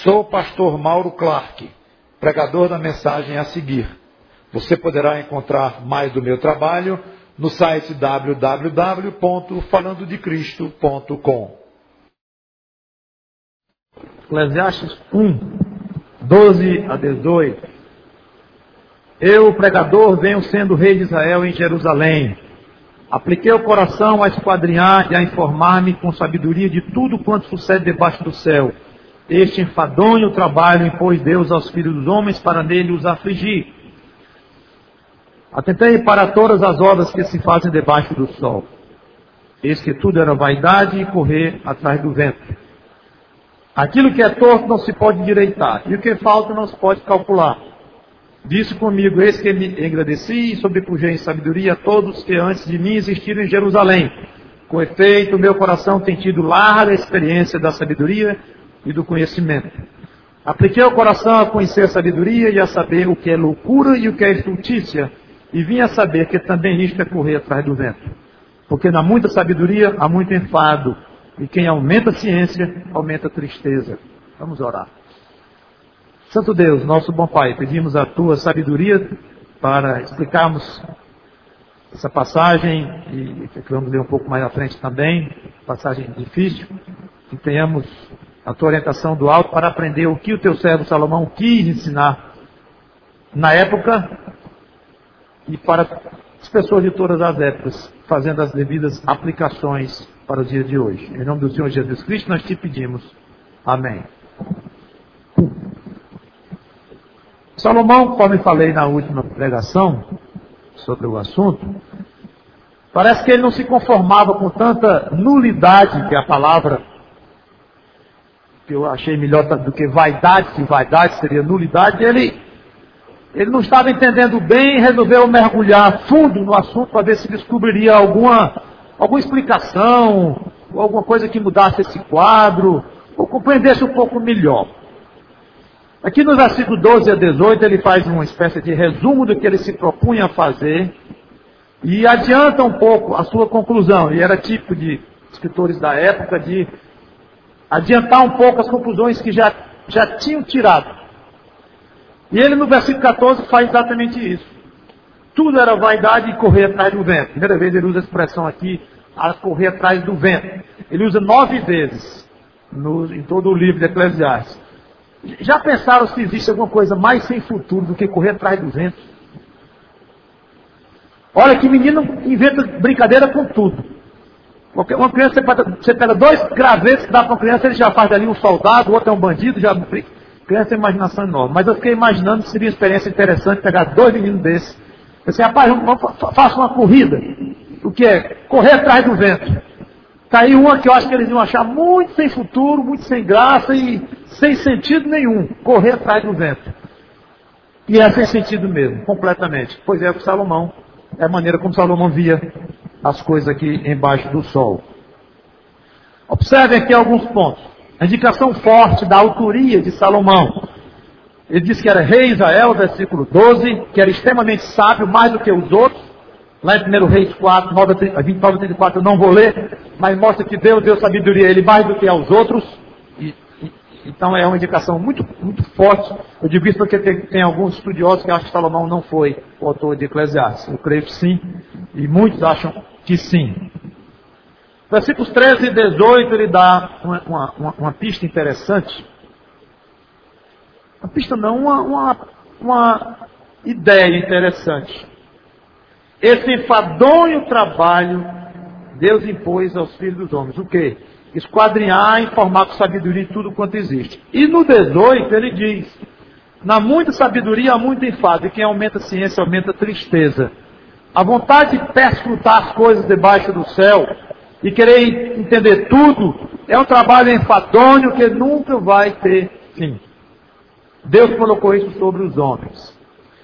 Sou o pastor Mauro Clark, pregador da mensagem a seguir. Você poderá encontrar mais do meu trabalho no site www.falandodecristo.com. Eclesiastes 1, 12 a 18. Eu, pregador, venho sendo rei de Israel em Jerusalém. Apliquei o coração a esquadrinhar e a informar-me com sabedoria de tudo quanto sucede debaixo do céu. Este enfadonho trabalho impôs Deus aos filhos dos homens para nele os afligir. Atentei para todas as obras que se fazem debaixo do sol. Eis que tudo era vaidade e correr atrás do vento. Aquilo que é torto não se pode endireitar, e o que falta não se pode calcular. Disse comigo, eis que me engrandeci e sobrepujei em sabedoria a todos que antes de mim existiram em Jerusalém. Com efeito, meu coração tem tido larga experiência da sabedoria e do conhecimento. Apliquei o coração a conhecer a sabedoria e a saber o que é loucura e o que é estultícia, e vim a saber que também isto é correr atrás do vento. Porque na muita sabedoria há muito enfado, e quem aumenta a ciência, aumenta a tristeza. Vamos orar. Santo Deus, nosso bom Pai, pedimos a Tua sabedoria para explicarmos essa passagem, e que vamos ler um pouco mais à frente também, passagem difícil, que tenhamos a Tua orientação do alto para aprender o que o Teu servo Salomão quis ensinar na época e para as pessoas de todas as épocas, fazendo as devidas aplicações para o dia de hoje. Em nome do Senhor Jesus Cristo nós te pedimos. Amém. Salomão, conforme falei na última pregação sobre o assunto, parece que ele não se conformava com tanta nulidade, que é a palavra que eu achei melhor do que vaidade, que vaidade seria nulidade. Ele não estava entendendo bem e resolveu mergulhar fundo no assunto para ver se descobriria alguma explicação, ou alguma coisa que mudasse esse quadro, ou compreendesse um pouco melhor. Aqui no versículo 12 a 18 ele faz uma espécie de resumo do que ele se propunha a fazer e adianta um pouco a sua conclusão. E era típico de escritores da época de adiantar um pouco as conclusões que já tinham tirado. E ele no versículo 14 faz exatamente isso. Tudo era vaidade e correr atrás do vento. Primeira vez ele usa a expressão aqui, a correr atrás do vento. Ele usa 9 vezes em todo o livro de Eclesiastes. Já pensaram se existe alguma coisa mais sem futuro do que correr atrás do vento? Olha que menino inventa brincadeira com tudo. Porque uma criança, você pega 2 gravetos que dá para uma criança, ele já faz dali um soldado, o outro é um bandido, já criança tem imaginação enorme. Mas eu fiquei imaginando que seria uma experiência interessante pegar 2 meninos desses. Eu disse, rapaz, faça uma corrida. O que é? Correr atrás do vento. Está aí uma que eu acho que eles iam achar muito sem futuro, muito sem graça e sem sentido nenhum. Correr atrás do vento. E é sem sentido mesmo, completamente. Pois é, Salomão, é a maneira como Salomão via as coisas aqui embaixo do sol. Observem aqui alguns pontos. A indicação forte da autoria de Salomão. Ele diz que era rei Israel, versículo 12, que era extremamente sábio, mais do que os outros. Lá em 1 Reis 4, 29 a 34, eu não vou ler, mas mostra que Deus deu sabedoria a ele mais do que aos outros. Então é uma indicação muito, muito forte. Eu digo isso porque tem alguns estudiosos que acham que Salomão não foi o autor de Eclesiastes. Eu creio que sim, e muitos acham que sim. Versículos 13 e 18, ele dá uma pista interessante. Uma pista não, uma ideia interessante. Esse enfadonho trabalho Deus impôs aos filhos dos homens. O quê? Esquadrinhar, informar com sabedoria tudo quanto existe. E no 18 ele diz, na muita sabedoria há muito enfado, e quem aumenta a ciência aumenta a tristeza. A vontade de perscrutar as coisas debaixo do céu e querer entender tudo é um trabalho enfadonho que nunca vai ter fim. Deus colocou isso sobre os homens.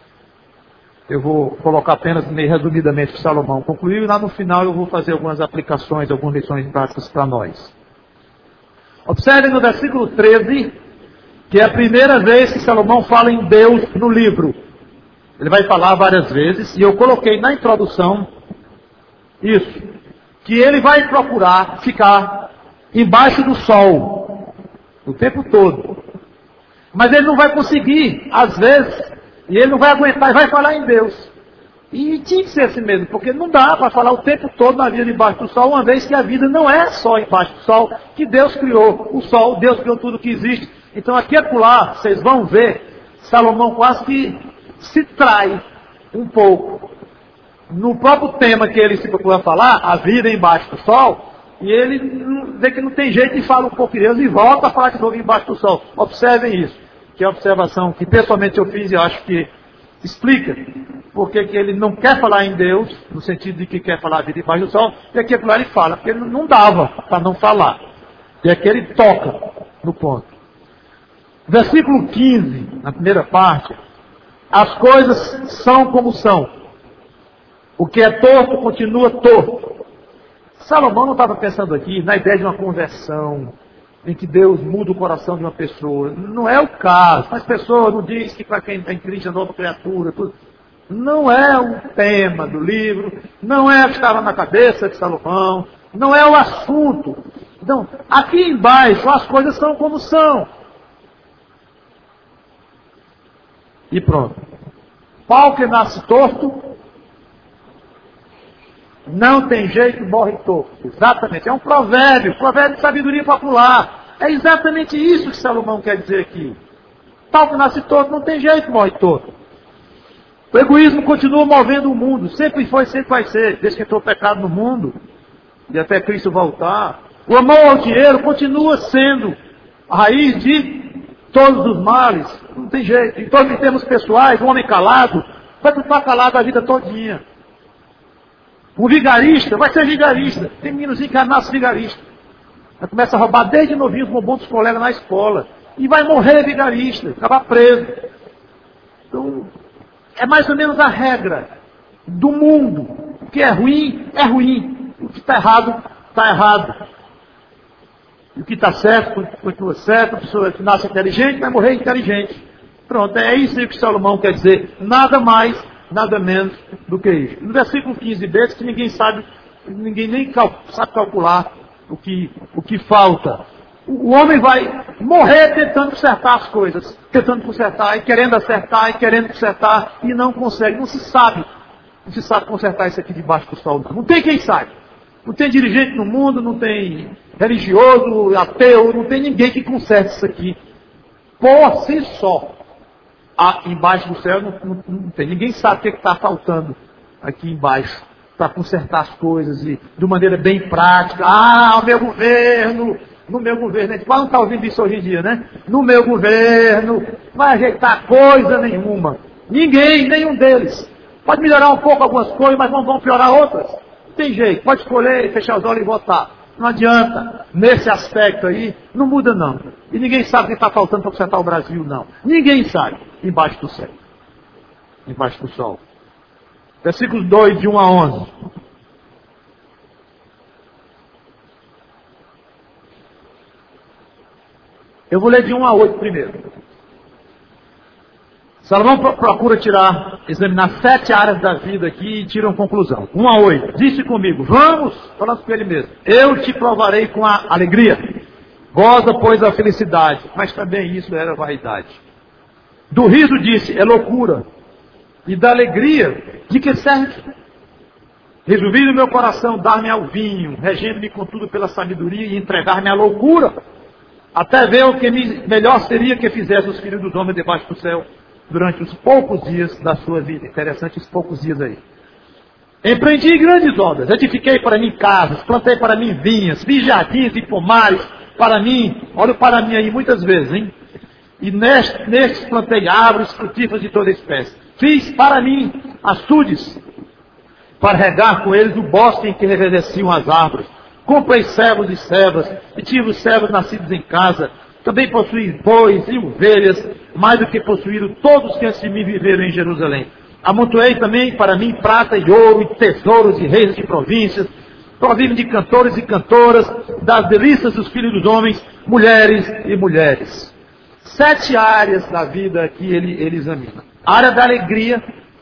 Eu vou colocar apenas meio resumidamente o que Salomão concluiu, e lá no final eu vou fazer algumas aplicações, algumas lições práticas para nós. Observem no versículo 13, que é a primeira vez que Salomão fala em Deus no livro. Ele vai falar várias vezes, e eu coloquei na introdução isso, que ele vai procurar ficar embaixo do sol o tempo todo. Mas ele não vai conseguir, às vezes, e ele não vai aguentar e vai falar em Deus. E tinha que ser assim mesmo, porque não dá para falar o tempo todo na vida debaixo do sol, uma vez que a vida não é só embaixo do sol, que Deus criou o sol, Deus criou tudo que existe. Então aqui e acolá, vocês vão ver, Salomão quase que se trai um pouco no próprio tema que ele se procura falar, a vida embaixo do sol, e ele vê que não tem jeito e fala um pouco de Deus e volta a falar de novo embaixo do sol. Observem isso, que é a observação que pessoalmente eu fiz e eu acho que explica porque que ele não quer falar em Deus, no sentido de que quer falar a vida embaixo do sol, e aqui ele fala, porque ele não dava para não falar. E aqui ele toca no ponto. Versículo 15, na primeira parte, as coisas são como são. O que é torto continua torto. Salomão não estava pensando aqui na ideia de uma conversão, em que Deus muda o coração de uma pessoa. Não é o caso. As pessoas não dizem que para quem está em Cristo é nova criatura. Tudo. Não é o tema do livro. Não é o que estava na cabeça de Salomão. Não é o assunto. Então, aqui embaixo as coisas são como são. E pronto. Pau que nasce torto, não tem jeito, morre torto. Exatamente. É um provérbio de sabedoria popular. É exatamente isso que Salomão quer dizer aqui. Pau que nasce torto, não tem jeito, morre torto. O egoísmo continua movendo o mundo. Sempre foi, sempre vai ser. Desde que entrou o pecado no mundo, e até Cristo voltar. O amor ao dinheiro continua sendo a raiz de todos os males. Não tem jeito. Em todos os termos pessoais, o homem calado vai ficar calado a vida todinha. Um vigarista vai ser vigarista. Tem meninozinho que nasce vigarista. Vai começa a roubar desde novinho, com bom dos colegas na escola. E vai morrer vigarista, acabar preso. Então, é mais ou menos a regra do mundo. O que é ruim, é ruim. O que está errado, está errado. E o que está certo, continua certo. A pessoa que nasce inteligente vai morrer inteligente. Pronto, é isso que Salomão quer dizer. Nada mais, nada menos do que isso. No versículo 15b, diz que ninguém nem sabe calcular o que falta. O homem vai morrer tentando consertar as coisas, tentando consertar, e querendo acertar, e querendo consertar, e não consegue, não se sabe consertar isso aqui debaixo do sol. Não tem quem saiba. Não tem dirigente no mundo, não tem religioso, ateu, não tem ninguém que conserte isso aqui. Por si só. Embaixo do céu não tem. Ninguém sabe o que está faltando aqui embaixo para consertar as coisas e de maneira bem prática. O meu governo, no meu governo, a gente não está ouvindo isso hoje em dia, né? No meu governo, vai ajeitar coisa nenhuma. Ninguém, nenhum deles. Pode melhorar um pouco algumas coisas, mas vão piorar outras. Não tem jeito, pode escolher, fechar os olhos e votar. Não adianta, nesse aspecto aí, não muda não. E ninguém sabe o que está faltando para consertar o Brasil, não. Ninguém sabe, embaixo do céu. Embaixo do sol. Versículos 2, de 1 a 11. Eu vou ler de 1 a 8 primeiro. Salomão procura examinar 7 áreas da vida aqui e tira uma conclusão. 1 a 8. Disse comigo, vamos, falando com ele mesmo, eu te provarei com a alegria. Goza, pois, a felicidade. Mas também isso era vaidade. Do riso disse, é loucura. E da alegria, de que serve? Resolvi no meu coração dar-me ao vinho, regendo-me contudo pela sabedoria e entregar-me à loucura. Até ver o que melhor seria que fizesse os filhos dos homens debaixo do céu durante os poucos dias da sua vida. Interessante os poucos dias aí. Empreendi grandes obras, edifiquei para mim casas, plantei para mim vinhas, fiz jardins e pomares para mim. Olha para mim aí muitas vezes, hein? E nestes plantei árvores frutíferas de toda espécie. Fiz para mim açudes, para regar com eles o bosque em que reverdeciam as árvores. Comprei servos e servas, e tive os servos nascidos em casa. Também possuí bois e ovelhas, mais do que possuíram todos que antes de mim viveram em Jerusalém. Amontoei também para mim prata e ouro, e tesouros e reis de províncias, provido de cantores e cantoras, das delícias dos filhos dos homens, mulheres e mulheres. 7 áreas da vida que ele examina. A área da alegria,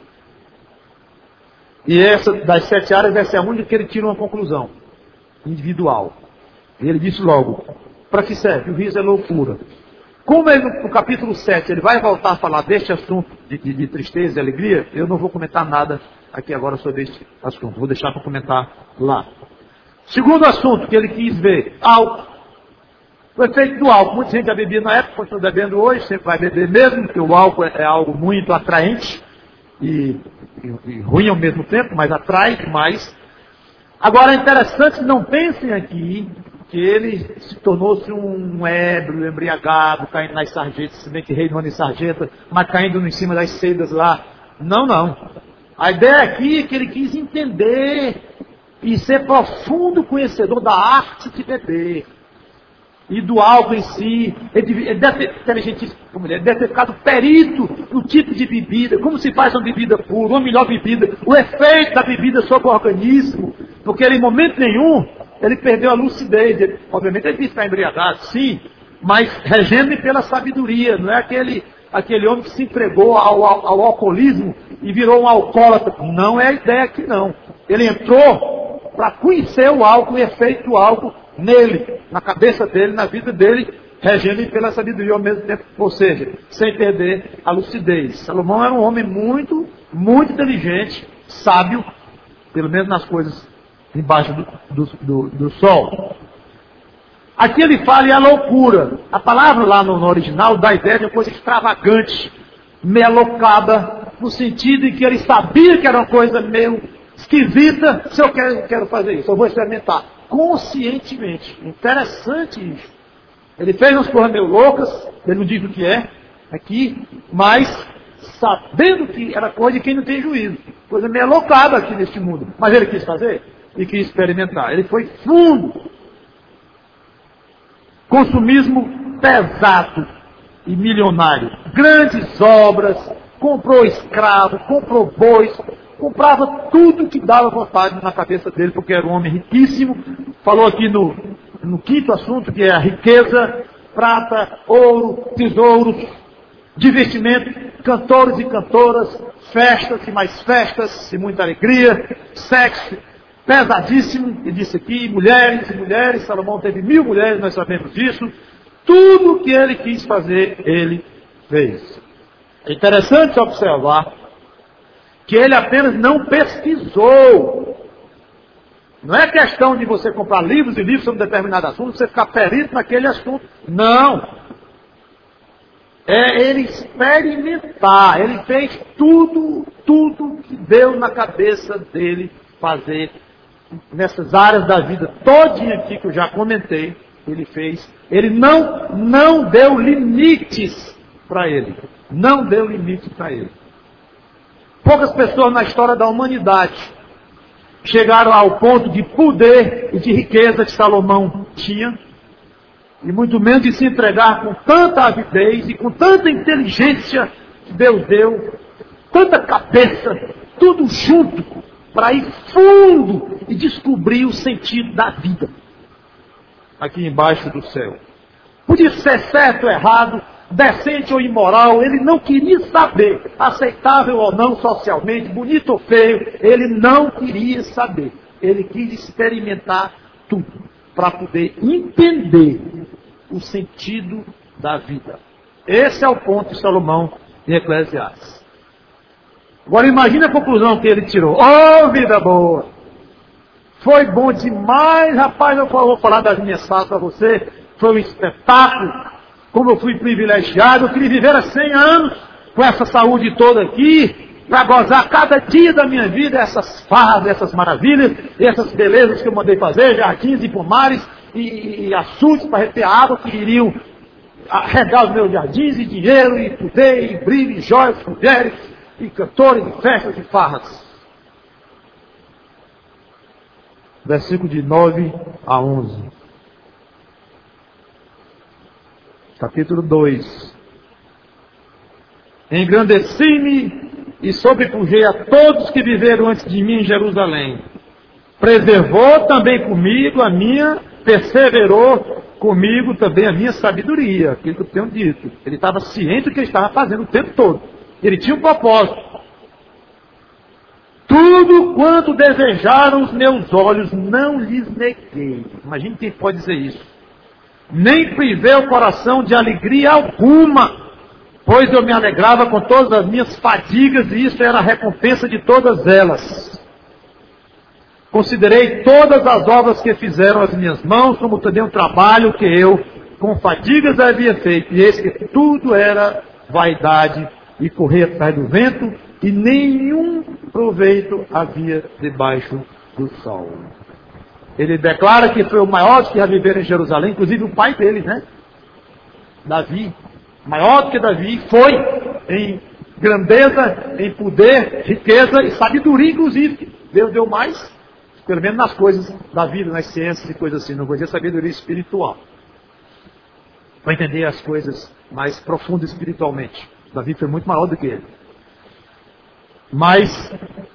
e essa das 7 áreas, essa é a única que ele tira uma conclusão individual. E ele disse logo, para que serve? O riso é loucura. Como ele, no capítulo 7 ele vai voltar a falar deste assunto de tristeza e alegria, eu não vou comentar nada aqui agora sobre este assunto. Vou deixar para comentar lá. Segundo assunto que ele quis ver, álcool. O efeito do álcool. Muita gente já bebia na época, continua bebendo hoje, sempre vai beber mesmo, porque o álcool é algo muito atraente e ruim ao mesmo tempo, mas atrai mais. Agora é interessante, não pensem aqui que ele se tornou-se um ébrio, embriagado, caindo nas sarjetas, se bem que rei não anda em sarjeta, mas caindo em cima das sedas lá. Não, não. A ideia aqui é que ele quis entender e ser profundo conhecedor da arte de beber. E do álcool em si. Ele deve ter inteligentíssimo como ele deve ter ficado perito no tipo de bebida, como se faz uma bebida pura, uma melhor bebida, o efeito da bebida sobre o organismo, porque ele em momento nenhum, ele perdeu a lucidez. Obviamente ele disse estar embriagado, sim, mas regendo pela sabedoria, não é aquele homem que se entregou ao alcoolismo e virou um alcoólatra. Não é a ideia aqui não. Ele entrou para conhecer o álcool, o efeito do álcool nele, na cabeça dele, na vida dele, regendo pela sabedoria ao mesmo tempo, ou seja, sem perder a lucidez. Salomão era um homem muito, muito inteligente, sábio, pelo menos nas coisas embaixo do sol. Aqui ele fala em a loucura. A palavra lá no original dá a ideia de uma coisa extravagante, meio alocada, no sentido em que ele sabia que era uma coisa meio esquisita. Se eu quero fazer isso, eu vou experimentar conscientemente. Interessante isso. Ele fez umas coisas meio loucas, ele não diz o que é aqui, mas sabendo que era coisa de quem não tem juízo. Coisa meio alocada aqui neste mundo. Mas ele quis fazer e quis experimentar. Ele foi fundo. Consumismo pesado e milionário. Grandes obras, comprou escravo, comprou bois, comprava tudo que dava vontade na cabeça dele, porque era um homem riquíssimo. Falou aqui no quinto assunto, que é a riqueza, prata, ouro, tesouros, divertimento, cantores e cantoras, festas e mais festas, e muita alegria, sexo pesadíssimo, ele disse aqui, mulheres e mulheres. Salomão teve 1000 mulheres, nós sabemos disso. Tudo que ele quis fazer, ele fez. É interessante observar que ele apenas não pesquisou. Não é questão de você comprar livros e livros sobre um determinado assunto, você ficar perito naquele assunto. Não. É ele experimentar. Ele fez tudo que deu na cabeça dele fazer nessas áreas da vida todinha aqui que eu já comentei. Ele fez. Ele não deu limites para ele. Não deu limites para ele. Poucas pessoas na história da humanidade chegaram ao ponto de poder e de riqueza que Salomão tinha, e muito menos de se entregar com tanta avidez e com tanta inteligência que Deus deu, tanta cabeça, tudo junto, para ir fundo e descobrir o sentido da vida aqui embaixo do céu. Podia ser certo ou errado, decente ou imoral, ele não queria saber, aceitável ou não socialmente, bonito ou feio, ele não queria saber. Ele quis experimentar tudo, para poder entender o sentido da vida. Esse é o ponto de Salomão em Eclesiastes. Agora imagine a conclusão que ele tirou. Oh, vida boa! Foi bom demais, rapaz, eu vou falar das minhas falas para você, foi um espetáculo. Como eu fui privilegiado, eu queria viver há 100 anos com essa saúde toda aqui, para gozar cada dia da minha vida essas farras, essas maravilhas, essas belezas que eu mandei fazer, jardins e pomares, e açudes para reter água que iriam regar os meus jardins, e dinheiro, e poder, e brilho, e joias, mulheres, e cantores, e festas, e farras. Versículo de 9 a 11. Capítulo 2. Engrandeci-me e sobrepujei a todos que viveram antes de mim em Jerusalém. Preservou também comigo a minha, perseverou comigo também a minha sabedoria, aquilo que eu tenho dito. Ele estava ciente do que ele estava fazendo o tempo todo. Ele tinha um propósito. Tudo quanto desejaram os meus olhos, não lhes neguei. Imagine quem pode dizer isso. nem privei o coração de alegria alguma, pois eu me alegrava com todas as minhas fadigas, e isso era a recompensa de todas elas. Considerei todas as obras que fizeram as minhas mãos, como também um trabalho que eu, com fadigas, havia feito, e eis que tudo era vaidade e correr atrás do vento, e nenhum proveito havia debaixo do sol. Ele declara que foi o maior dos que já viveram em Jerusalém, inclusive o pai dele, né? Davi, maior do que Davi, foi em grandeza, em poder, riqueza e sabedoria, inclusive. Deus deu mais, pelo menos nas coisas da vida, nas ciências e coisas assim, não vou dizer sabedoria espiritual, para entender as coisas mais profundas espiritualmente. Davi foi muito maior do que ele. Mas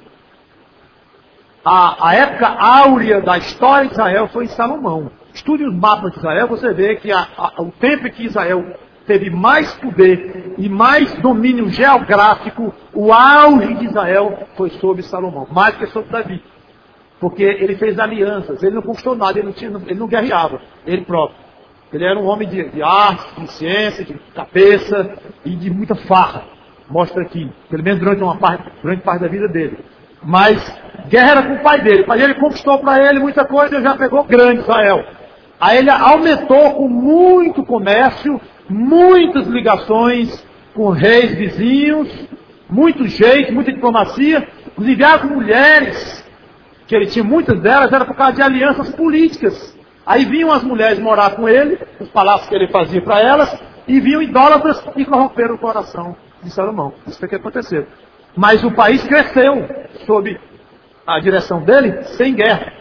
a época áurea da história de Israel foi em Salomão. Estude os mapas de Israel, você vê que o tempo em que Israel teve mais poder e mais domínio geográfico, o auge de Israel foi sobre Salomão, mais que sobre Davi. Porque ele fez alianças, ele não conquistou nada, ele não guerreava, ele próprio. Ele era um homem de arte, de ciência, de cabeça e de muita farra. Mostra aqui, pelo menos durante parte da vida dele. Mas guerra era com o pai dele. O pai dele conquistou para ele muita coisa, ele já pegou grande Israel. Aí ele aumentou com muito comércio, muitas ligações com reis vizinhos, muito jeito, muita diplomacia, inclusive as mulheres, que ele tinha muitas delas, era por causa de alianças políticas. Aí vinham as mulheres morar com ele, os palácios que ele fazia para elas, e vinham idólatras e corromperam o coração de Salomão. Isso foi o que aconteceu. Mas o país cresceu sob a direção dele, sem guerra,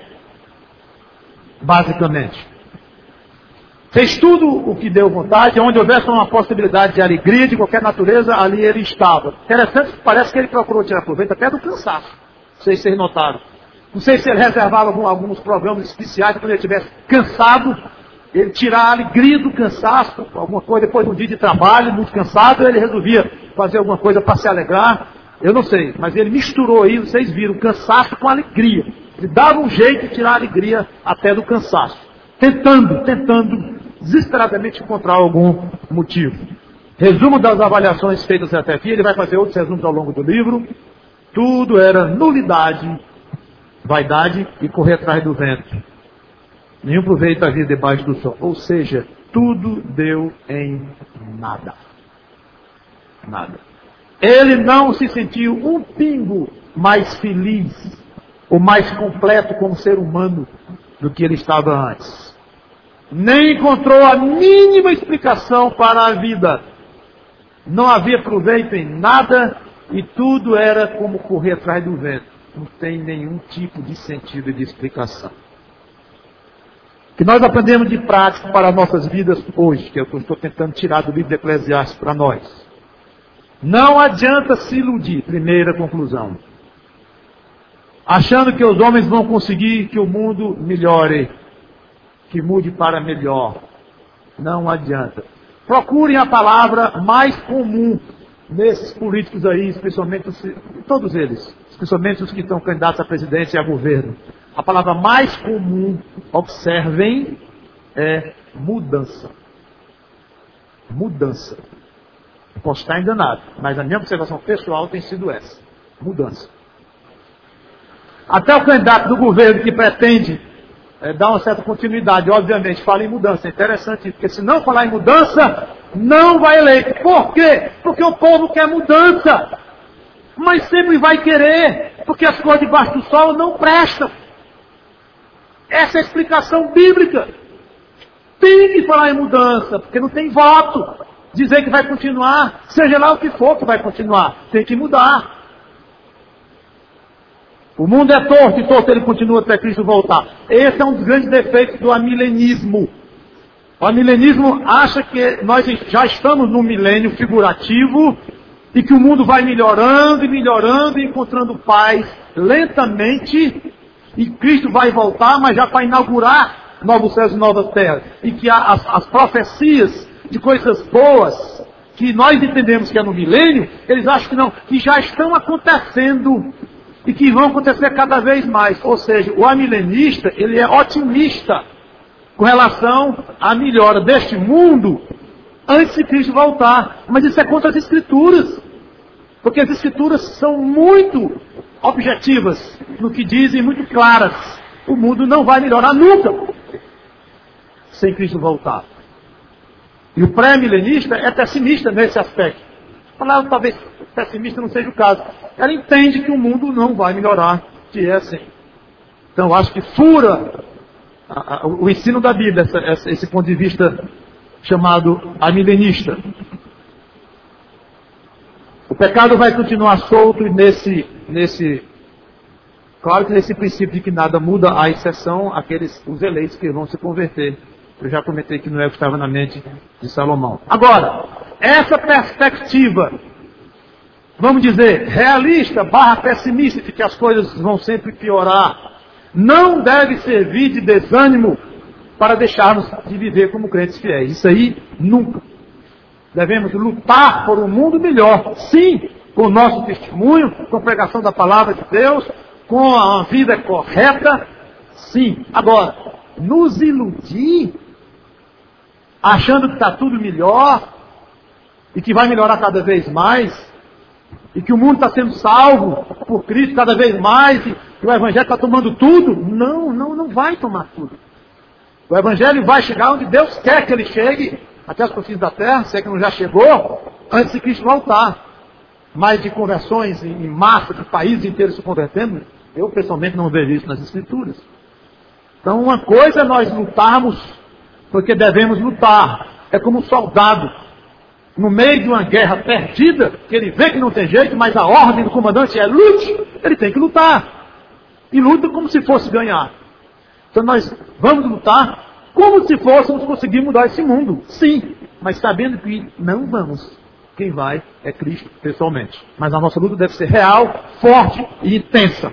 basicamente. Fez tudo o que deu vontade, onde houvesse uma possibilidade de alegria de qualquer natureza, ali ele estava. Interessante, parece que ele procurou tirar proveito até do cansaço. Não sei se vocês notaram. Não sei se ele reservava alguns programas especiais, quando ele estivesse cansado, ele tirar a alegria do cansaço, alguma coisa, depois de um dia de trabalho, muito cansado, ele resolvia fazer alguma coisa para se alegrar. Eu não sei, mas ele misturou aí, vocês viram, cansaço com alegria. Ele dava um jeito de tirar a alegria até do cansaço. Tentando desesperadamente encontrar algum motivo. Resumo das avaliações feitas até aqui, ele vai fazer outros resumos ao longo do livro. Tudo era nulidade, vaidade e correr atrás do vento. Nenhum proveito havia debaixo do sol. Ou seja, tudo deu em nada. Nada. Ele não se sentiu um pingo mais feliz, ou mais completo como ser humano do que ele estava antes. Nem encontrou a mínima explicação para a vida. Não havia proveito em nada e tudo era como correr atrás do vento. Não tem nenhum tipo de sentido e de explicação. Que nós aprendemos de prática para as nossas vidas hoje, que eu estou tentando tirar do livro de Eclesiastes para nós. Não adianta se iludir, primeira conclusão. Achando que os homens vão conseguir que o mundo melhore, que mude para melhor. Não adianta. Procurem a palavra mais comum nesses políticos aí, especialmente todos eles, especialmente os que estão candidatos a presidente e a governo. A palavra mais comum, observem, é mudança. Mudança. Posso estar enganado, mas a minha observação pessoal tem sido essa. Mudança. Até o candidato do governo que pretende dar uma certa continuidade, obviamente, fala em mudança. É interessante, porque se não falar em mudança, não vai eleito. Por quê? Porque o povo quer mudança. Mas sempre vai querer, porque as coisas debaixo do sol não prestam. Essa é a explicação bíblica. Tem que falar em mudança, porque não tem voto. Dizer que vai continuar, seja lá o que for que vai continuar, tem que mudar. O mundo é torto e torto ele continua até Cristo voltar. Esse é um dos grandes defeitos do amilenismo. O amilenismo acha que nós já estamos num milênio figurativo e que o mundo vai melhorando e encontrando paz lentamente e Cristo vai voltar, mas já para inaugurar novos céus e novas terras. E que as profecias de coisas boas que nós entendemos que é no milênio, eles acham que não, que já estão acontecendo e que vão acontecer cada vez mais. Ou seja, o amilenista, ele é otimista. com relação à melhora deste mundo antes de Cristo voltar. Mas isso é contra as Escrituras. Porque as Escrituras são muito objetivas no que dizem, muito claras. O mundo não vai melhorar nunca sem Cristo voltar. E o pré-milenista é pessimista nesse aspecto. Falar, talvez pessimista não seja o caso. Ela entende que o mundo não vai melhorar, que é assim. Então, acho que fura o ensino da Bíblia, esse ponto de vista chamado amilenista. O pecado vai continuar solto e claro que nesse princípio de que nada muda, à exceção os eleitos que vão se converter. Eu já comentei que não é o que estava na mente de Salomão. Agora, essa perspectiva, vamos dizer, realista / pessimista, de que as coisas vão sempre piorar, não deve servir de desânimo para deixarmos de viver como crentes fiéis. Isso aí, nunca. Devemos lutar por um mundo melhor. Sim, com o nosso testemunho, com a pregação da palavra de Deus, com a vida correta. Sim. Agora, nos iludir, achando que está tudo melhor, e que vai melhorar cada vez mais, e que o mundo está sendo salvo por Cristo cada vez mais, e que o Evangelho está tomando tudo. Não vai tomar tudo. O Evangelho vai chegar onde Deus quer que ele chegue, até os confins da terra, se é que não já chegou, antes de Cristo voltar. Mas de conversões em massa, de países inteiros se convertendo, eu pessoalmente não vejo isso nas Escrituras. Então uma coisa é nós lutarmos, porque devemos lutar. É como um soldado, no meio de uma guerra perdida, que ele vê que não tem jeito, mas a ordem do comandante é lute, ele tem que lutar. E luta como se fosse ganhar. Então nós vamos lutar como se fôssemos conseguir mudar esse mundo. Sim, mas sabendo que não vamos. Quem vai é Cristo pessoalmente. Mas a nossa luta deve ser real, forte e intensa.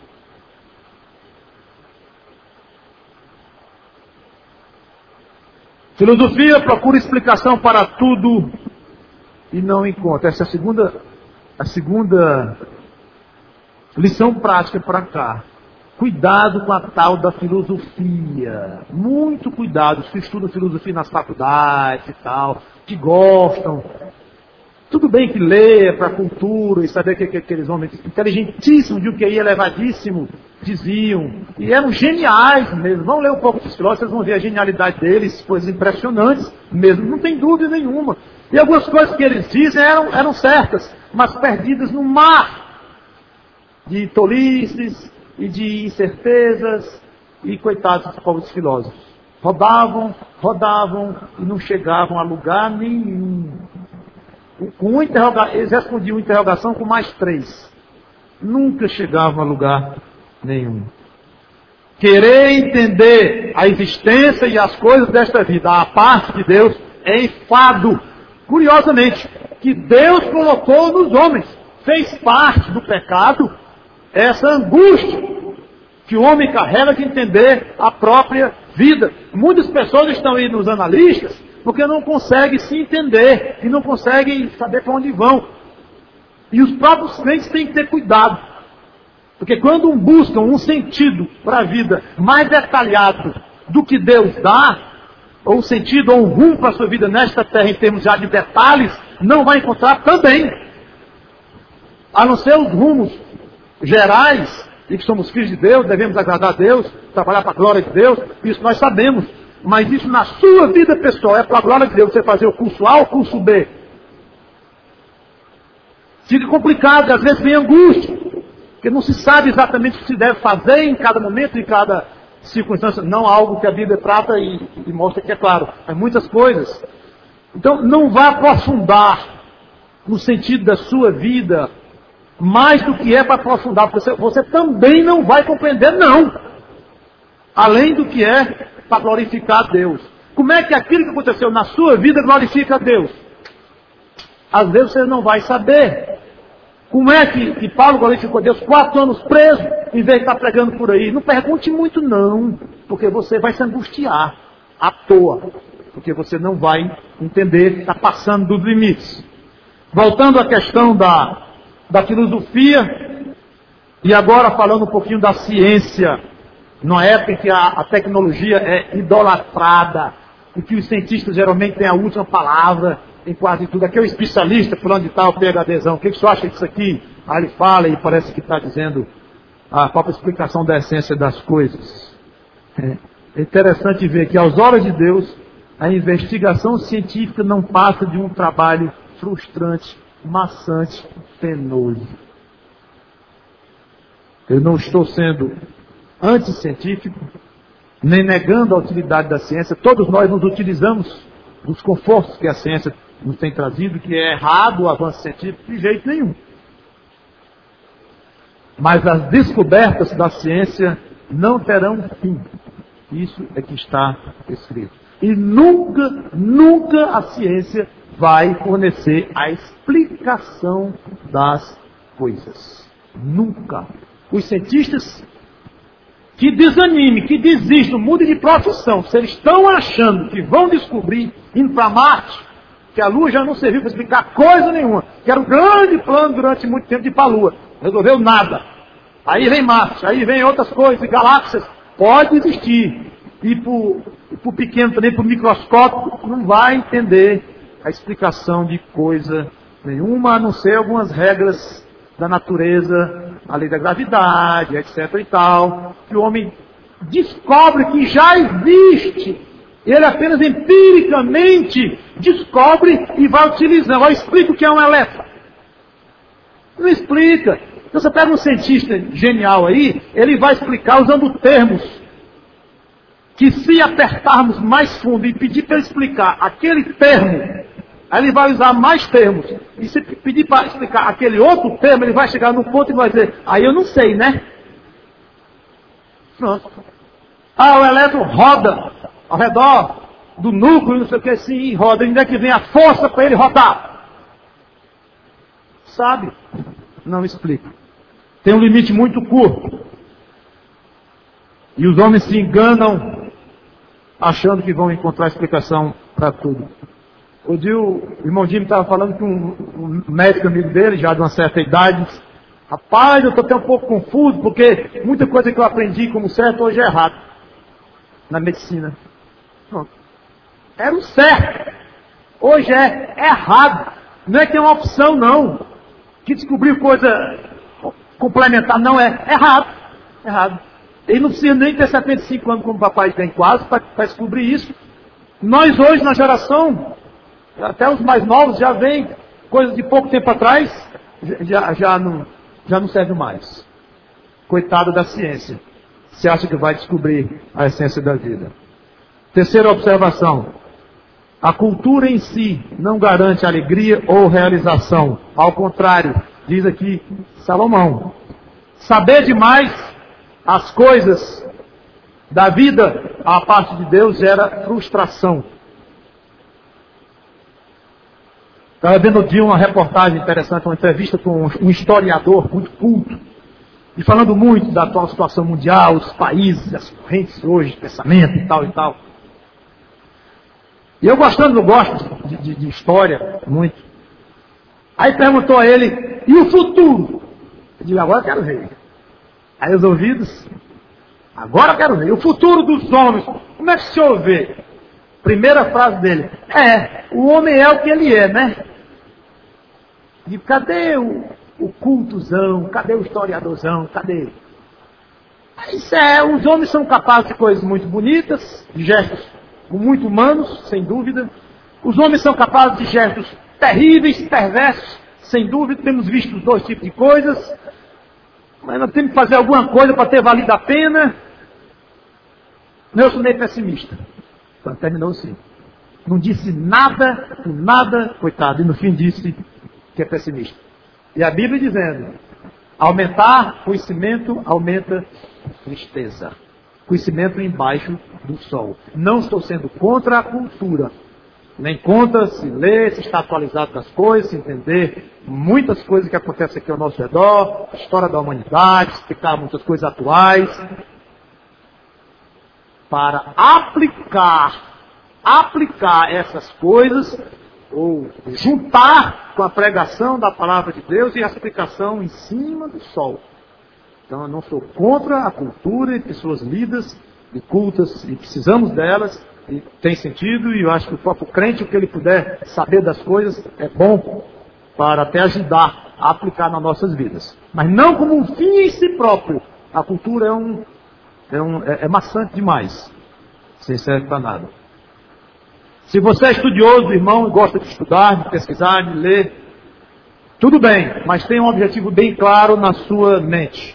Filosofia procura explicação para tudo e não encontra. Essa é a segunda lição prática para cá. Cuidado com a tal da filosofia. Muito cuidado. Os que estudam filosofia nas faculdades e tal, que gostam. Tudo bem que lê para a cultura e saber que aqueles homens inteligentíssimos, de um QI elevadíssimo, diziam. E eram geniais mesmo. Vão ler um pouco dos filósofos, vocês vão ver a genialidade deles, coisas impressionantes mesmo. Não tem dúvida nenhuma. E algumas coisas que eles dizem eram certas, mas perdidas no mar de tolices e de incertezas, e coitados dos povos filósofos. Rodavam e não chegavam a lugar nenhum. Eles respondiam uma interrogação com mais 3. Nunca chegavam a lugar nenhum. Querer entender a existência e as coisas desta vida, a parte de Deus, é enfado. Curiosamente, que Deus colocou nos homens. Fez parte do pecado essa angústia que o homem carrega de entender a própria vida. Muitas pessoas estão aí nos analistas porque não conseguem se entender e não conseguem saber para onde vão. E os próprios crentes têm que ter cuidado. Porque quando buscam um sentido para a vida mais detalhado do que Deus dá, ou um sentido ou um rumo para a sua vida nesta terra em termos já de detalhes, não vai encontrar também. A não ser os rumos gerais, e que somos filhos de Deus, devemos agradar a Deus, trabalhar para a glória de Deus, isso nós sabemos. Mas isso na sua vida pessoal é para a glória de Deus, você fazer o curso A ou o curso B. Fica complicado, às vezes vem angústia, porque não se sabe exatamente o que se deve fazer em cada momento, em cada circunstância. Não algo que a Bíblia trata e mostra que é claro, mas muitas coisas. Então não vá aprofundar no sentido da sua vida, mais do que é para aprofundar, porque você também não vai compreender, não. Além do que é para glorificar a Deus. Como é que aquilo que aconteceu na sua vida glorifica a Deus? Às vezes você não vai saber. Como é que Paulo glorificou a Deus 4 anos preso, em vez de estar pregando por aí? Não pergunte muito não, porque você vai se angustiar à toa. Porque você não vai entender, está passando dos limites. Voltando à questão da filosofia, e agora falando um pouquinho da ciência. numa época em que a tecnologia é idolatrada, em que os cientistas geralmente têm a última palavra em quase tudo. Aqui é o especialista, fulano de tal, PhDzão, o que você acha disso aqui? Aí ele fala e parece que está dizendo a própria explicação da essência das coisas. É interessante ver que, aos olhos de Deus, a investigação científica não passa de um trabalho frustrante, maçante, penoso. Eu não estou sendo anticientífico, nem negando a utilidade da ciência. Todos nós nos utilizamos dos confortos que a ciência nos tem trazido, que é errado o avanço científico de jeito nenhum. Mas as descobertas da ciência não terão fim. Isso é que está escrito. E nunca a ciência vai fornecer a explicação das coisas. Nunca. Os cientistas que desanimem, que desistam, mudem de profissão, se eles estão achando que vão descobrir, indo para Marte, que a Lua já não serviu para explicar coisa nenhuma, que era um grande plano durante muito tempo de ir para a Lua, resolveu nada. Aí vem Marte, aí vem outras coisas, galáxias, pode existir. E para o pequeno também, para o microscópio, não vai entender a explicação de coisa nenhuma, a não ser algumas regras da natureza, a lei da gravidade, etc. e tal, que o homem descobre que já existe. Ele apenas empiricamente descobre e vai utilizando. Agora explica o que é um elétron. Não explica. Então você pega um cientista genial aí, ele vai explicar usando termos que, se apertarmos mais fundo e pedir para ele explicar aquele termo, aí ele vai usar mais termos. E se pedir para explicar aquele outro termo, ele vai chegar num ponto e vai dizer, aí eu não sei, né? Pronto. O elétron roda ao redor do núcleo, não sei o que, sim, roda. Onde é que vem a força para ele rodar? Sabe? Não explica. Tem um limite muito curto. E os homens se enganam achando que vão encontrar explicação para tudo. O irmão Jimmy estava falando com um médico amigo dele, já de uma certa idade. Rapaz, eu estou até um pouco confuso, porque muita coisa que eu aprendi como certo hoje é errado. Na medicina. Pronto. Era o certo. Hoje é errado. Não é que é uma opção, não. Que descobriu coisa complementar. Não, é errado. Errado. Ele não precisa nem ter 75 anos como o papai tem quase para descobrir isso. Nós hoje, na geração, até os mais novos já vêm coisas de pouco tempo atrás, já não serve mais. Coitado da ciência. Você acha que vai descobrir a essência da vida. Terceira observação. A cultura em si não garante alegria ou realização. Ao contrário, diz aqui Salomão. Saber demais as coisas da vida à parte de Deus gera frustração. Estava vendo de uma reportagem interessante, uma entrevista com um historiador muito culto, e falando muito da atual situação mundial, os países, as correntes hoje, pensamento e tal e tal. E eu gosto de história, muito. Aí perguntou a ele, e o futuro? Eu digo, agora eu quero ver. Aí os ouvidos, agora eu quero ver. E o futuro dos homens, como é que o senhor vê? Primeira frase dele, o homem é o que ele é, né? E cadê o cultozão? Cadê o historiadorzão? Cadê? Isso os homens são capazes de coisas muito bonitas, de gestos muito humanos, sem dúvida. Os homens são capazes de gestos terríveis, perversos, sem dúvida. Temos visto os dois tipos de coisas. Mas nós temos que fazer alguma coisa para ter valido a pena. Eu sou nem pessimista. Então, terminou assim. Não disse nada, coitado. E no fim disse que é pessimista. E a Bíblia dizendo, aumentar conhecimento, aumenta tristeza. Conhecimento embaixo do sol. Não estou sendo contra a cultura. Nem contra se ler, se estar atualizado das coisas, se entender muitas coisas que acontecem aqui ao nosso redor, a história da humanidade, explicar muitas coisas atuais. Para aplicar essas coisas, ou juntar com a pregação da palavra de Deus e a explicação em cima do sol. Então eu não sou contra a cultura e pessoas lidas e cultas, e precisamos delas, e tem sentido, e eu acho que o próprio crente, o que ele puder saber das coisas, é bom para até ajudar a aplicar nas nossas vidas. Mas não como um fim em si próprio. A cultura é maçante demais, sem serve para nada. Se você é estudioso, irmão, e gosta de estudar, de pesquisar, de ler, tudo bem, mas tem um objetivo bem claro na sua mente.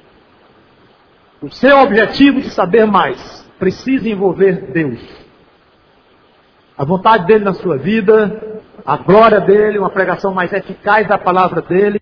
O seu objetivo de saber mais precisa envolver Deus. A vontade dele na sua vida, a glória dele, uma pregação mais eficaz da palavra dele.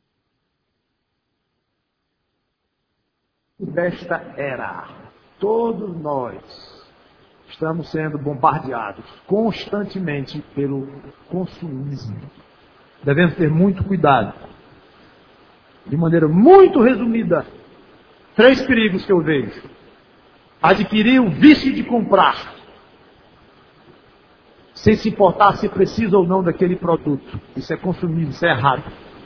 Desta era, todos nós estamos sendo bombardeados constantemente pelo consumismo. Devemos ter muito cuidado. De maneira muito resumida, 3 perigos que eu vejo. Adquirir o vício de comprar, sem se importar se precisa ou não daquele produto. Isso é consumismo, isso é errado.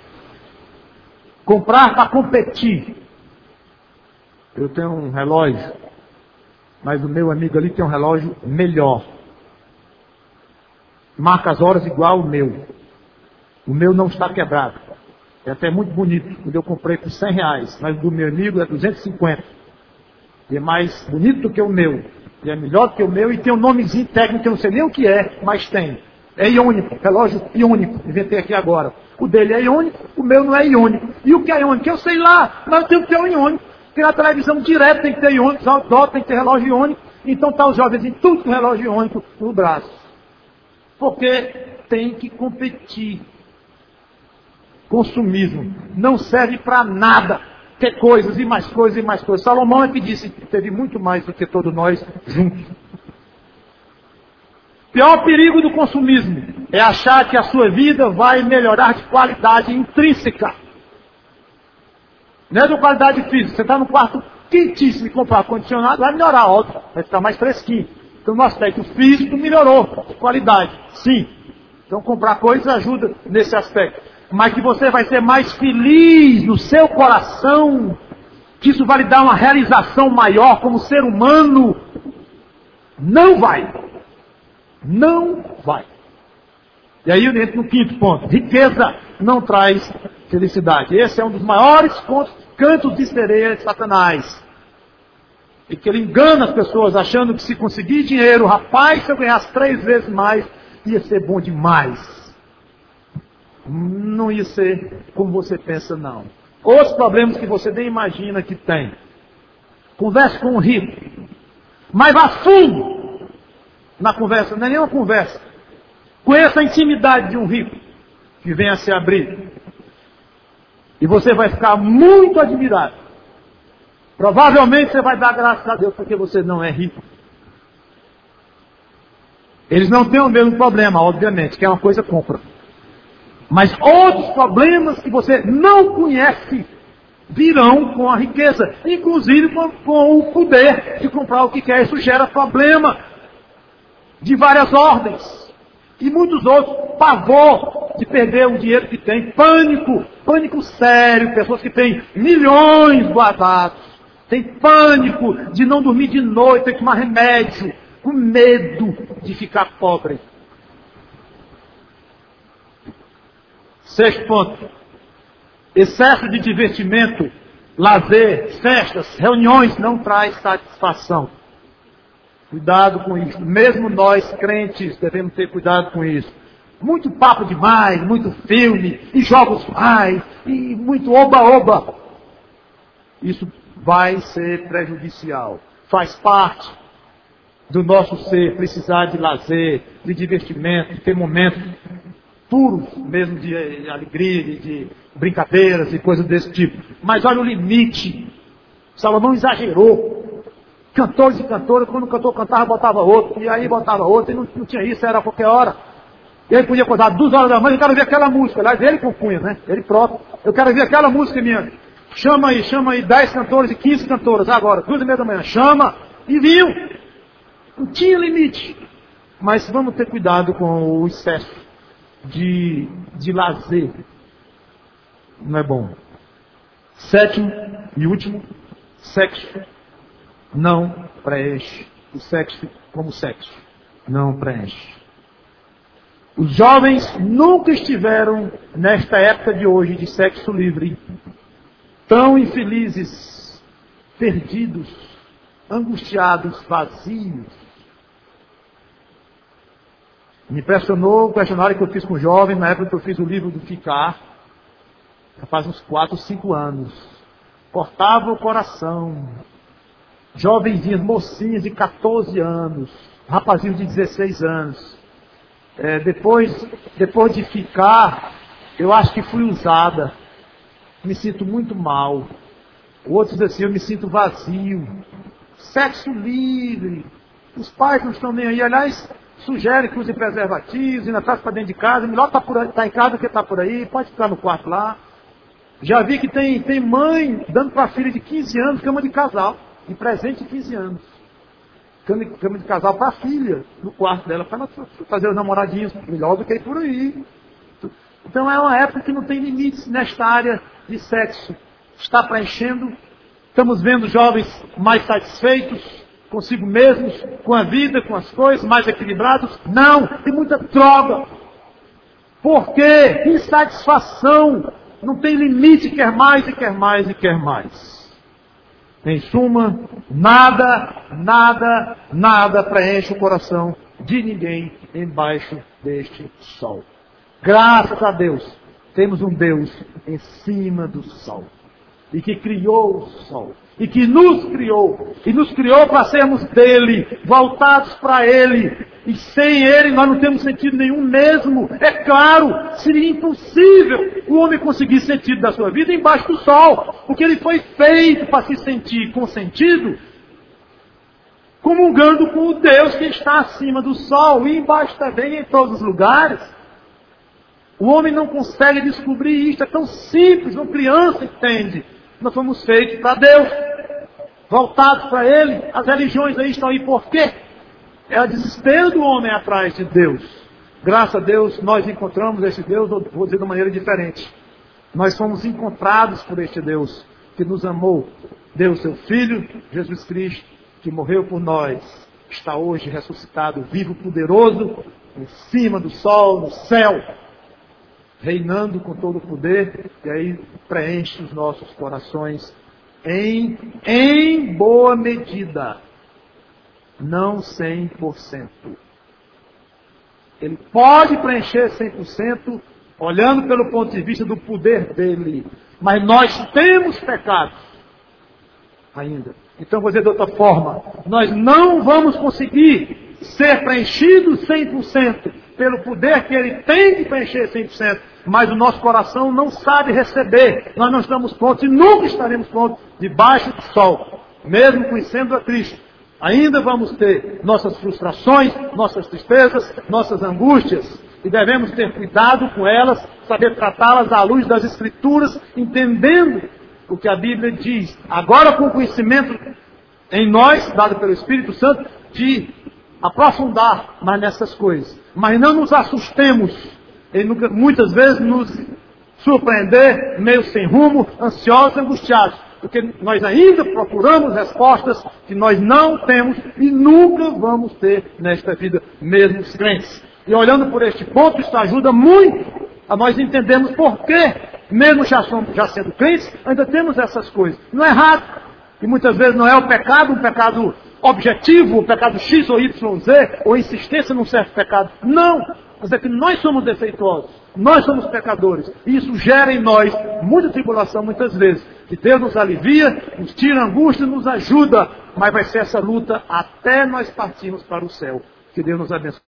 Comprar para competir. Eu tenho um relógio, mas o meu amigo ali tem um relógio melhor. Marca as horas igual ao meu. O meu não está quebrado. É até muito bonito. Quando eu comprei por R$100, mas o do meu amigo é 250. E é mais bonito do que o meu. E é melhor do que o meu e tem um nomezinho técnico que eu não sei nem o que é, mas tem. É iônico, relógio iônico. Inventei aqui agora. O dele é iônico, o meu não é iônico. E o que é iônico? Eu sei lá, mas eu tenho que ter um iônico. Porque na televisão direto tem que ter iônico, outdoor tem que ter relógio iônico. Então tá os jovens em tudo com relógio iônico no braço. Porque tem que competir. Consumismo não serve para nada. Ter coisas e mais coisas e mais coisas. Salomão é que disse que teve muito mais do que todos nós juntos. Pior perigo do consumismo é achar que a sua vida vai melhorar de qualidade intrínseca. Não é de qualidade física. Você está no quarto quentíssimo e comprar ar-condicionado, vai melhorar a outra, vai ficar mais fresquinho. Então no aspecto físico melhorou de qualidade. Sim. Então comprar coisas ajuda nesse aspecto. Mas que você vai ser mais feliz no seu coração, que isso vai lhe dar uma realização maior como ser humano, não vai. Não vai. E aí eu entro no 5º ponto. Riqueza não traz felicidade. Esse é um dos maiores cantos de sereia de Satanás. E que ele engana as pessoas achando que se conseguir dinheiro, rapaz, se eu ganhasse 3 vezes mais, ia ser bom demais. Não ia ser como você pensa, não. Os problemas que você nem imagina que tem. Converse com um rico. Mas vá fundo na conversa. Não é nenhuma conversa. Conheça a intimidade de um rico que venha se abrir. E você vai ficar muito admirado. Provavelmente você vai dar graças a Deus porque você não é rico. Eles não têm o mesmo problema, obviamente, que é uma coisa compra. Mas outros problemas que você não conhece virão com a riqueza. Inclusive com o poder de comprar o que quer. Isso gera problema de várias ordens. E muitos outros, pavor de perder o dinheiro que tem, pânico sério, pessoas que têm milhões guardados, tem pânico de não dormir de noite, tem que tomar remédio, com medo de ficar pobre. 6º ponto, excesso de divertimento, lazer, festas, reuniões não traz satisfação. Cuidado com isso. Mesmo nós, crentes, devemos ter cuidado com isso. Muito papo demais, muito filme, e jogos mais, e muito oba-oba. Isso vai ser prejudicial. Faz parte do nosso ser precisar de lazer, de divertimento, de ter momentos puros, mesmo de alegria, de brincadeiras e coisas desse tipo. Mas olha o limite. Salomão exagerou. Cantores e cantoras, quando o cantor cantava, botava outro, e aí botava outro, e não tinha isso, era a qualquer hora. E aí podia acordar 2 horas da manhã, eu quero ver aquela música. Aliás, ele compunha, né? Ele próprio. Eu quero ver aquela música minha. Chama aí 10 cantores e 15 cantoras agora, 2h30 da manhã. Chama e vinham. Não tinha limite. Mas vamos ter cuidado com o excesso de lazer. Não é bom. 7º, E último, sexo não preenche. O sexo como sexo não preenche. Os jovens nunca estiveram, nesta época de hoje, de sexo livre, tão infelizes, perdidos, angustiados, vazios. Me impressionou o questionário que eu fiz com jovens, na época que eu fiz o livro do Ficar, já faz uns 4, 5 anos. Cortava o coração. Jovenzinhas, mocinhas de 14 anos, rapazinhos de 16 anos. Depois de ficar, eu acho que fui usada. Me sinto muito mal. Outros assim, eu me sinto vazio. Sexo livre. Os pais não estão nem aí. Aliás, sugerem que usem preservativos, ainda traz para dentro de casa. Melhor estar em casa do que estar por aí. Pode ficar no quarto lá. Já vi que tem mãe dando para a filha de 15 anos cama de casal. De presente de 15 anos. Cama de casal para a filha, no quarto dela, para ela fazer os namoradinhos melhor do que ir por aí. Então é uma época que não tem limites nesta área de sexo. Está preenchendo. Estamos vendo jovens mais satisfeitos consigo mesmos, com a vida, com as coisas, mais equilibrados. Não, tem muita droga. Por quê? Insatisfação. Não tem limite, quer mais e quer mais e quer mais. Em suma, nada preenche o coração de ninguém embaixo deste sol. Graças a Deus, temos um Deus em cima do sol. E que criou o sol. E que nos criou. E nos criou para sermos dele, voltados para ele. E sem ele nós não temos sentido nenhum mesmo. É claro, seria impossível o homem conseguir sentido da sua vida embaixo do sol. Porque ele foi feito para se sentir com sentido, comungando com o Deus que está acima do sol. E embaixo também, em todos os lugares. O homem não consegue descobrir isto. É tão simples, uma criança entende. Nós fomos feitos para Deus, voltados para ele. As religiões aí estão aí por quê? É o desespero do homem atrás de Deus. Graças a Deus nós encontramos esse Deus, vou dizer de uma maneira diferente. Nós fomos encontrados por este Deus que nos amou. Deu seu Filho, Jesus Cristo, que morreu por nós. Está hoje ressuscitado, vivo, poderoso, em cima do sol, no céu, reinando com todo o poder, e aí preenche os nossos corações em boa medida, não 100%. Ele pode preencher 100%, olhando pelo ponto de vista do poder dele, mas nós temos pecados ainda. Então, vou dizer de outra forma, nós não vamos conseguir ser preenchidos 100% pelo poder que ele tem de preencher 100%, mas o nosso coração não sabe receber. Nós não estamos prontos e nunca estaremos prontos debaixo do sol, mesmo conhecendo a Cristo. Ainda vamos ter nossas frustrações, nossas tristezas, nossas angústias, e devemos ter cuidado com elas, saber tratá-las à luz das Escrituras, entendendo o que a Bíblia diz. Agora, com o conhecimento em nós, dado pelo Espírito Santo, de aprofundar mais nessas coisas. Mas não nos assustemos em muitas vezes nos surpreender meio sem rumo, ansiosos, angustiados. Porque nós ainda procuramos respostas que nós não temos e nunca vamos ter nesta vida, mesmo os crentes. E olhando por este ponto, isso ajuda muito a nós entendermos por que, mesmo já sendo crentes, ainda temos essas coisas. Não é errado. E muitas vezes não é o pecado, um pecado objetivo, o pecado X ou Y, Z, ou insistência num certo pecado. Não! Mas é que nós somos defeituosos, nós somos pecadores. E isso gera em nós muita tribulação muitas vezes. E Deus nos alivia, nos tira a angústia, nos ajuda. Mas vai ser essa luta até nós partirmos para o céu. Que Deus nos abençoe.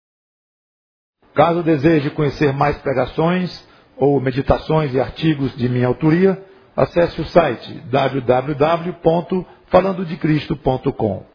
Caso deseje conhecer mais pregações ou meditações e artigos de minha autoria, acesse o site www.falandodecristo.com.